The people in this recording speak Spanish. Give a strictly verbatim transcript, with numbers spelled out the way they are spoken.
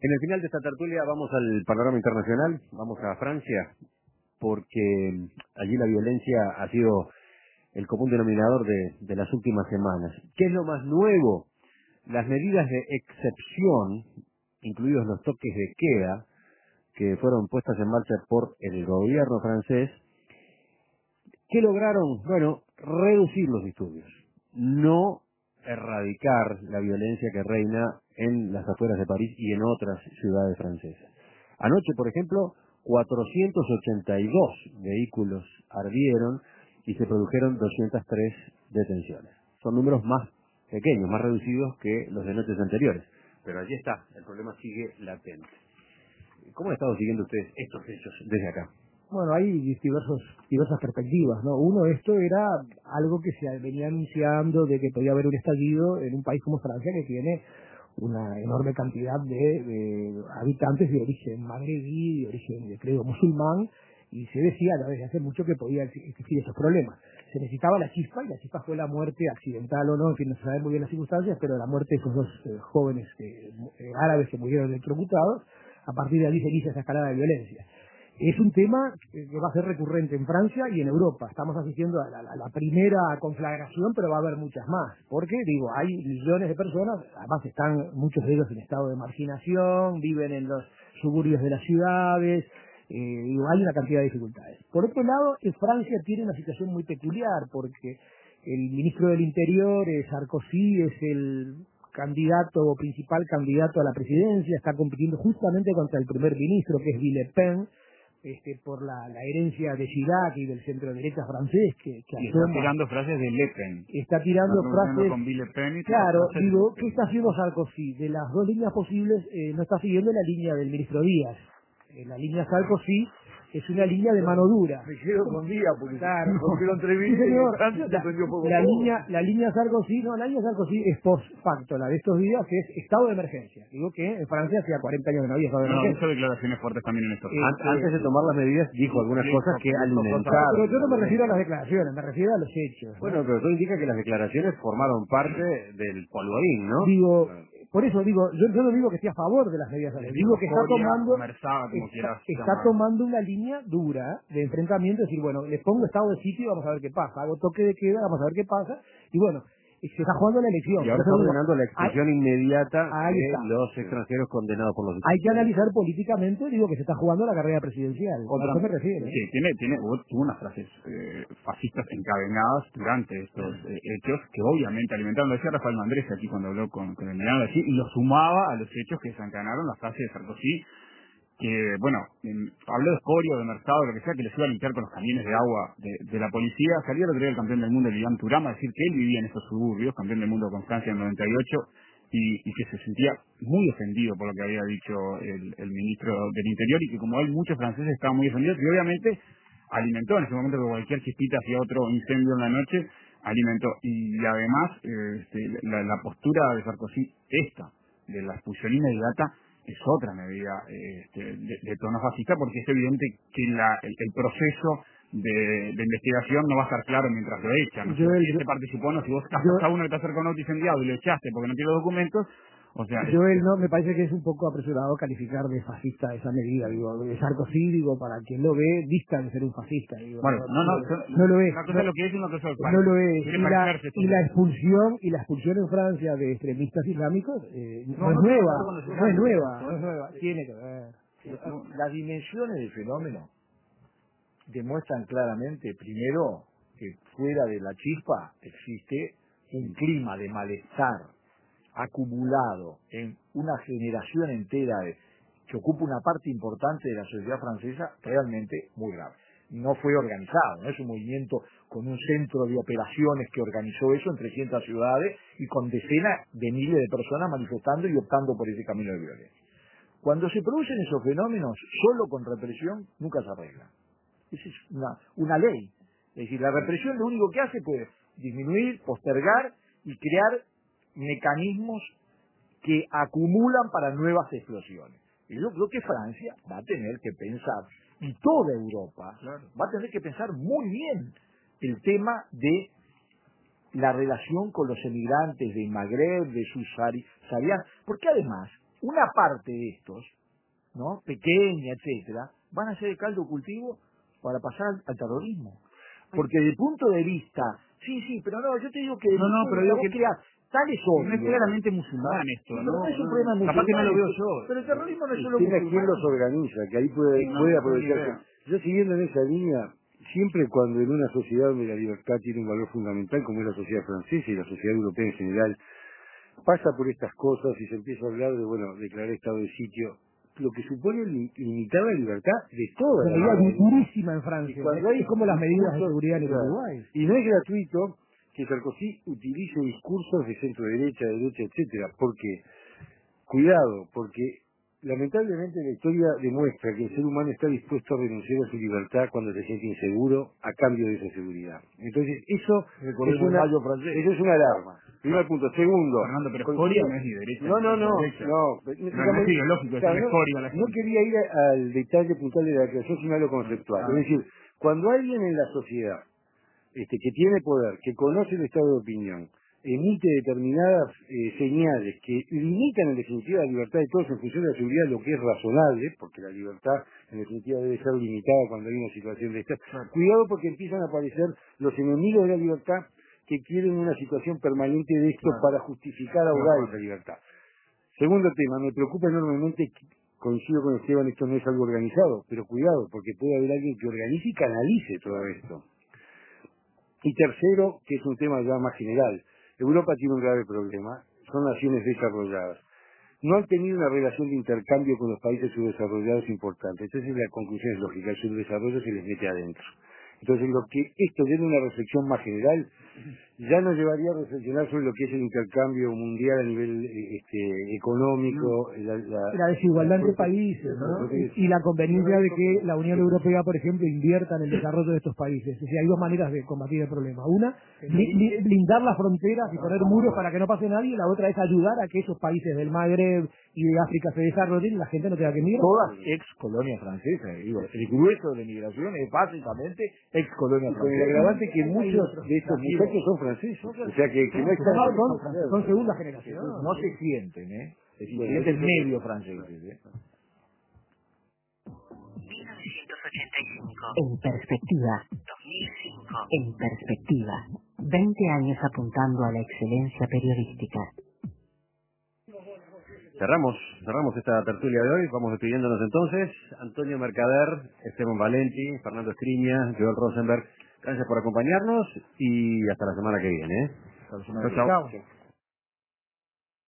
En el final de esta tertulia vamos al panorama internacional, vamos a Francia, porque allí la violencia ha sido el común denominador de, de las últimas semanas. ¿Qué es lo más nuevo? Las medidas de excepción, incluidos los toques de queda, que fueron puestas en marcha por el gobierno francés, que lograron, bueno, reducir los disturbios, no erradicar la violencia que reina en las afueras de París y en otras ciudades francesas. Anoche, por ejemplo, cuatrocientos ochenta y dos vehículos ardieron y se produjeron doscientas tres detenciones. Son números más pequeños, más reducidos que los de noches anteriores, pero allí está, el problema sigue latente. ¿Cómo han estado siguiendo ustedes estos hechos desde acá? Bueno, hay diversos, diversas perspectivas, ¿no? Uno, esto era algo que se venía anunciando de que podía haber un estallido en un país como Francia, que tiene una enorme cantidad de, de habitantes de origen magrebí, de origen, de creo, musulmán, y se decía desde hace mucho que podía existir esos problemas. Se necesitaba la chispa, y la chispa fue la muerte, accidental o no, en fin, no se sabe muy bien las circunstancias, pero la muerte de esos dos eh, jóvenes eh, árabes que murieron electrocutados. A partir de allí se inicia esa escalada de violencia. Es un tema que va a ser recurrente en Francia y en Europa. Estamos asistiendo a la, a la primera conflagración, pero va a haber muchas más. Porque, digo, hay millones de personas, además están muchos de ellos en estado de marginación, viven en los suburbios de las ciudades, eh, digo, hay una cantidad de dificultades. Por otro lado, en Francia tiene una situación muy peculiar, porque el ministro del Interior, eh, Sarkozy, es el candidato o principal candidato a la presidencia, está compitiendo justamente contra el primer ministro, que es Guy Le Pen, Este, por la, la herencia de Chirac y del centro derecha francés que, que y está asoma, tirando frases de Le Pen, está tirando está frases con Le Pen y claro, frases digo, de ¿qué está haciendo Sarkozy? De las dos líneas posibles, eh, no está siguiendo la línea del ministro Díaz. Eh, la línea Sarkozy es una línea de mano dura. Me quedo con Díaz, porque claro, porque lo sí, entrevisté señor, en Francia, se la, prendió fuego la todo. línea, la línea Sarkozy, no, la línea Sarkozy es post facto, la de estos días, que es estado de emergencia. Digo que en Francia hacía cuarenta años que no había estado de No, emergencia. hizo declaraciones fuertes también en estos Eh, días. Antes de tomar las medidas dijo algunas Sí, cosas que dijo cosas alimentaron. Pero yo no me la refiero a las violencia. declaraciones, me refiero a los hechos, ¿no? Bueno, pero todo indica que las declaraciones formaron parte del polvorín, ¿no? Digo, Claro. por eso digo, yo, yo no digo que esté a favor de las medidas, Les digo dijo que está Joria, tomando, Omerzada, como está, quieras está llamar. tomando una línea dura de enfrentamiento, es decir, bueno, les pongo estado de sitio y vamos a ver qué pasa, hago toque de queda, vamos a ver qué pasa, y bueno, se está jugando la elección. Y ahora Por eso está digo, ordenando la hay, expulsión inmediata ahí de está. los extranjeros condenados por los Hay que disturbios. analizar políticamente, digo que se está jugando la carrera presidencial, a Otra, eso me refiero. sí, tiene, tiene, hubo- tuvo unas frases eh, fascistas encadenadas durante estos eh, hechos que obviamente alimentaron, lo decía Rafael Mandrés aquí cuando habló con, con el Milano, así, y lo sumaba a los hechos que desencadenaron la frase de Sarkozy, que, bueno, en, habló de escorio, de mercado, lo que sea, que les iba a limpiar con los camiones de agua de, de la policía. Salió el otro día el campeón del mundo, Lilian Thuram, a decir que él vivía en esos suburbios, campeón del mundo con Francia en el noventa y ocho, y, y que se sentía muy ofendido por lo que había dicho el, el ministro del Interior, y que como él, muchos franceses estaban muy ofendidos, y obviamente alimentó en ese momento que cualquier chispita hacía otro incendio en la noche, alimentó. Y además, eh, este, la, la postura de Sarkozy, esta, de la expulsión inmediata, es otra medida eh, este, de, de tono fascista, porque es evidente que la, el, el proceso de, de investigación no va a estar claro mientras lo echan. O sea, Yo, si yo, este participó, no, si vos yo, casas a uno que está cerca de un auto incendiado y lo echaste porque no tiene los documentos, o sea... Es, Joel, no, me parece que es un poco apresurado calificar de fascista esa medida, digo, de Sarkozy, digo, para quien lo ve, dista de ser un fascista, digo, bueno, no, no, no, no, son- no lo es, una cosa no, es lo que es y una cosa es lo que no lo parece. es, Quiere y la, parecerse y todo. la expulsión, y la expulsión en Francia de extremistas islámicos, eh, no, No, es no nueva, tiene con no es nueva, eso, no es ¿eh? nueva, tiene que ver. Las dimensiones del fenómeno demuestran claramente, primero, que fuera de la chispa existe un clima de malestar acumulado en una generación entera de, que ocupa una parte importante de la sociedad francesa, realmente muy grave. No fue organizado, no es un movimiento con un centro de operaciones que organizó eso en trescientas ciudades y con decenas de miles de personas manifestando y optando por ese camino de violencia. Cuando se producen esos fenómenos, solo con represión nunca se arreglan. Esa es una, una ley. Es decir, la represión lo único que hace es disminuir, postergar y crear mecanismos que acumulan para nuevas explosiones. Y yo creo que Francia va a tener que pensar, y toda Europa Claro. va a tener que pensar muy bien el tema de la relación con los emigrantes de Magreb, de sus saharianos, porque además una parte de estos, ¿no? Pequeña, etcétera, van a ser el caldo cultivo para pasar al, al terrorismo. Porque desde el punto de vista, sí, sí, pero no, yo te digo que... No, no, pero digo que... Creas, tales odios. No es claramente musulmán esto, ¿no? No es un problema musulmán. Capaz que no lo veo yo. Pero el terrorismo no es solo Tiene a musulmán. quién los organiza, que ahí puede, No, puede no, aprovecharse. no, Yo siguiendo en esa línea, siempre cuando en una sociedad donde la libertad tiene un valor fundamental, como es la sociedad francesa y la sociedad europea en general, pasa por estas cosas y se empieza a hablar de, bueno, declarar estado de sitio, lo que supone li- limitar la libertad de todas. Pero las hay personas. durísima en Francia. Y cuando Es hay como las medidas de discursos- seguridad en el claro, Uruguay. y no es gratuito que Sarkozy utilice discursos de centro derecha, derecha, etcétera, porque, cuidado, porque lamentablemente la historia demuestra que el ser humano está dispuesto a renunciar a su libertad cuando se siente inseguro a cambio de esa seguridad. Entonces, eso es Recordemos una, el gallo francés. eso es una alarma. Primer punto. Segundo, Fernando, pero con- escoria no es ni derecha. no, no, ni no, derecha. no. No, no es ideológico, es Claro, una no, escoria a la no gente. quería ir a- al detalle puntual de la declaración, sino a lo conceptual. Ah. Es decir, cuando alguien en la sociedad este, que tiene poder, que conoce el estado de opinión, emite determinadas eh, señales que limitan en definitiva la libertad de todos en función de la seguridad, lo que es razonable, porque la libertad en definitiva debe ser limitada cuando hay una situación de esta. Cuidado porque empiezan a aparecer los enemigos de la libertad que quieren una situación permanente de esto Claro. para justificar ahogar esa libertad. Segundo tema, me preocupa enormemente, coincido con Esteban, esto no es algo organizado, pero cuidado, porque puede haber alguien que organice y canalice todo esto. Y tercero, que es un tema ya más general, Europa tiene un grave problema, son naciones desarrolladas. No han tenido una relación de intercambio con los países subdesarrollados importante. Entonces la conclusión es lógica, el subdesarrollo se les mete adentro. Entonces lo que esto tiene una reflexión más general, ya nos llevaría a reflexionar sobre lo que es el intercambio mundial a nivel eh, este, económico, la, la- La desigualdad entre países, ¿no? Y, y la conveniencia de que la Unión Europea, por ejemplo, invierta en el desarrollo de estos países. Es decir, hay dos maneras de combatir el problema. Una, bli- bli- blindar las fronteras y poner muros para que no pase nadie, y la otra es ayudar a que esos países del Magreb y de África se desarrollen y la gente no tenga que migrar. Todas ex colonias francesas, digo, el grueso de la migración es básicamente ex colonia y con el francesa. agravante que muchos de estos muchachos son franceses. O sea que, que no están... Son, son segunda generación. No se sienten, ¿eh? Se Bueno, sienten eso- medio franceses, ¿eh? mil novecientos ochenta y cinco. En perspectiva. dos mil cinco. En perspectiva. veinte años apuntando a la excelencia periodística. Cerramos, cerramos esta tertulia de hoy, vamos despidiéndonos entonces. Antonio Mercader, Esteban Valenti, Fernando Escriña, Joel Rosenberg, gracias por acompañarnos y hasta la semana que viene. ¿eh? Hasta la semana que Chao, viene. chao. Chao.